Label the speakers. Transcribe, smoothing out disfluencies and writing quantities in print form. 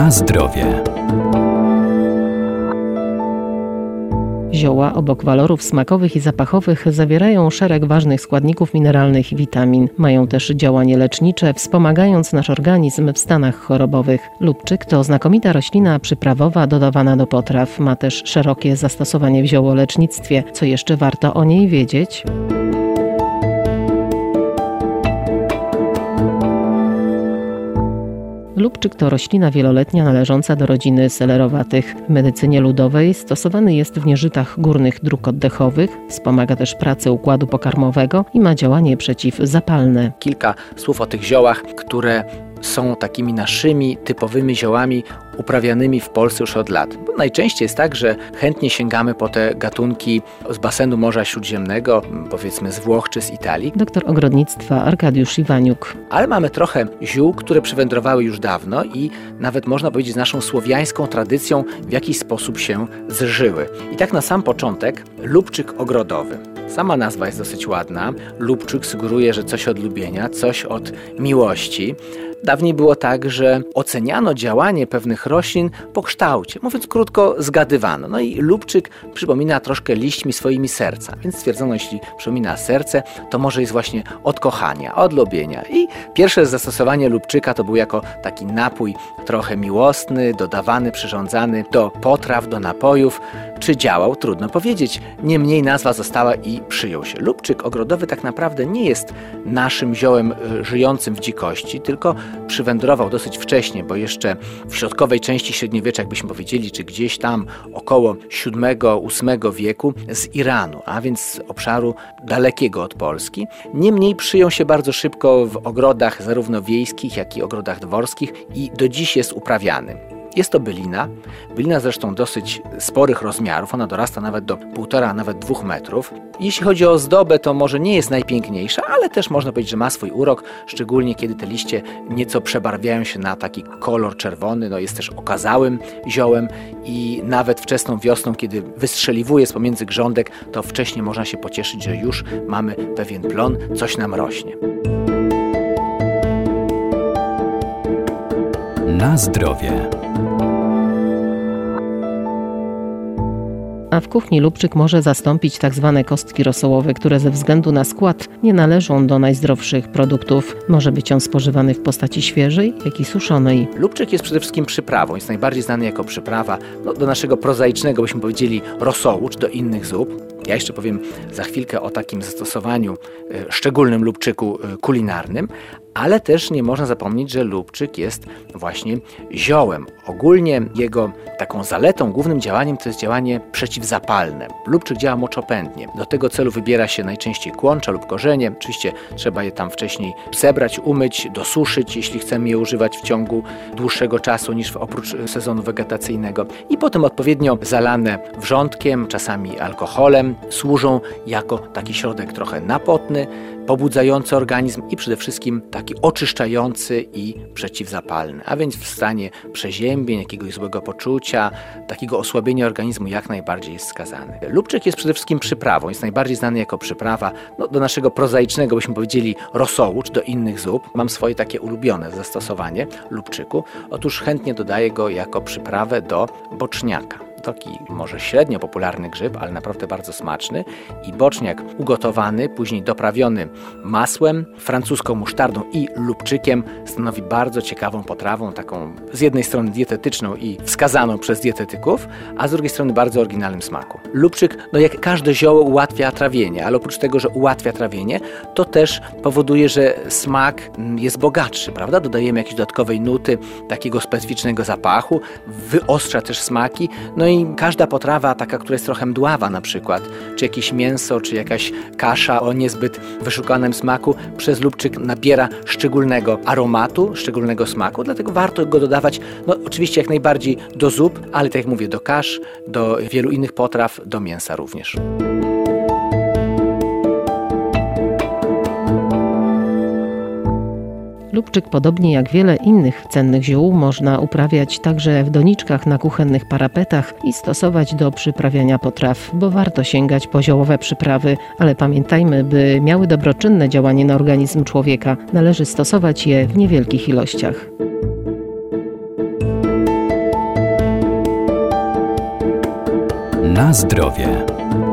Speaker 1: Na zdrowie.
Speaker 2: Zioła obok walorów smakowych i zapachowych zawierają szereg ważnych składników mineralnych i witamin. Mają też działanie lecznicze, wspomagając nasz organizm w stanach chorobowych. Lubczyk to znakomita roślina przyprawowa dodawana do potraw. Ma też szerokie zastosowanie w ziołolecznictwie. Co jeszcze warto o niej wiedzieć? Lubczyk to roślina wieloletnia należąca do rodziny selerowatych. W medycynie ludowej stosowany jest w nieżytach górnych dróg oddechowych, wspomaga też pracę układu pokarmowego i ma działanie przeciwzapalne.
Speaker 3: Kilka słów o tych ziołach, które są takimi naszymi typowymi ziołami uprawianymi w Polsce już od lat. Bo najczęściej jest tak, że chętnie sięgamy po te gatunki z basenu Morza Śródziemnego, powiedzmy z Włoch czy z Italii.
Speaker 2: Doktor ogrodnictwa Arkadiusz Iwaniuk.
Speaker 3: Ale mamy trochę ziół, które przywędrowały już dawno i nawet można powiedzieć z naszą słowiańską tradycją w jakiś sposób się zżyły. I tak na sam początek lubczyk ogrodowy. Sama nazwa jest dosyć ładna. Lubczyk sugeruje, że coś od lubienia, coś od miłości. Dawniej było tak, że oceniano działanie pewnych roślin po kształcie. Mówiąc krótko, zgadywano. No i lubczyk przypomina troszkę liśćmi swoimi serca. Więc stwierdzono, jeśli przypomina serce, to może jest właśnie od kochania, od lubienia. I pierwsze zastosowanie lubczyka to był jako taki napój trochę miłosny, dodawany, przyrządzany do potraw, do napojów. Czy działał? Trudno powiedzieć. Niemniej nazwa została i przyjął się. Lubczyk ogrodowy tak naprawdę nie jest naszym ziołem żyjącym w dzikości, tylko przywędrował dosyć wcześnie, bo jeszcze w środkowej części średniowiecza, jakbyśmy powiedzieli, czy gdzieś tam około VII-VIII wieku z Iranu, a więc z obszaru dalekiego od Polski. Niemniej przyjął się bardzo szybko w ogrodach zarówno wiejskich, jak i ogrodach dworskich i do dziś jest uprawiany. Jest to bylina zresztą dosyć sporych rozmiarów, ona dorasta nawet do 1,5, nawet 2 metrów. Jeśli chodzi o ozdobę, to może nie jest najpiękniejsza, ale też można powiedzieć, że ma swój urok, szczególnie kiedy te liście nieco przebarwiają się na taki kolor czerwony, no jest też okazałym ziołem i nawet wczesną wiosną, kiedy wystrzeliwuje z pomiędzy grządek, to wcześniej można się pocieszyć, że już mamy pewien plon, coś nam rośnie.
Speaker 1: Na zdrowie.
Speaker 2: A w kuchni lubczyk może zastąpić tzw. kostki rosołowe, które ze względu na skład nie należą do najzdrowszych produktów. Może być on spożywany w postaci świeżej, jak i suszonej.
Speaker 3: Lubczyk jest przede wszystkim przyprawą, jest najbardziej znany jako przyprawa do naszego prozaicznego, byśmy powiedzieli, rosołu, czy do innych zup. Ja jeszcze powiem za chwilkę o takim zastosowaniu szczególnym lubczyku kulinarnym, ale też nie można zapomnieć, że lubczyk jest właśnie ziołem. Ogólnie jego taką zaletą, głównym działaniem to jest działanie przeciwzapalne. Lubczyk działa moczopędnie. Do tego celu wybiera się najczęściej kłącza lub korzenie. Oczywiście trzeba je tam wcześniej zebrać, umyć, dosuszyć, jeśli chcemy je używać w ciągu dłuższego czasu niż oprócz sezonu wegetacyjnego. I potem odpowiednio zalane wrzątkiem, czasami alkoholem, służą jako taki środek trochę napotny, pobudzający organizm i przede wszystkim taki oczyszczający i przeciwzapalny, a więc w stanie przeziębień, jakiegoś złego poczucia, takiego osłabienia organizmu jak najbardziej jest skazany. Lubczyk jest przede wszystkim przyprawą, jest najbardziej znany jako przyprawa do naszego prozaicznego, byśmy powiedzieli, rosołu, czy do innych zup. Mam swoje takie ulubione zastosowanie lubczyku. Otóż chętnie dodaję go jako przyprawę do boczniaka. Taki może średnio popularny grzyb, ale naprawdę bardzo smaczny. I boczniak ugotowany, później doprawiony masłem, francuską musztardą i lubczykiem stanowi bardzo ciekawą potrawą, taką z jednej strony dietetyczną i wskazaną przez dietetyków, a z drugiej strony bardzo oryginalnym smaku. Lubczyk, jak każde zioło, ułatwia trawienie, ale oprócz tego, że ułatwia trawienie, to też powoduje, że smak jest bogatszy, prawda? Dodajemy jakieś dodatkowej nuty, takiego specyficznego zapachu, wyostrza też smaki, i każda potrawa taka, która jest trochę mdława na przykład, czy jakieś mięso, czy jakaś kasza o niezbyt wyszukanym smaku, przez lubczyk nabiera szczególnego aromatu, szczególnego smaku, dlatego warto go dodawać, oczywiście jak najbardziej do zup, ale tak jak mówię, do kasz, do wielu innych potraw, do mięsa również.
Speaker 2: Lubczyk, podobnie jak wiele innych cennych ziół, można uprawiać także w doniczkach na kuchennych parapetach i stosować do przyprawiania potraw, bo warto sięgać po ziołowe przyprawy, ale pamiętajmy, by miały dobroczynne działanie na organizm człowieka, należy stosować je w niewielkich ilościach.
Speaker 1: Na zdrowie.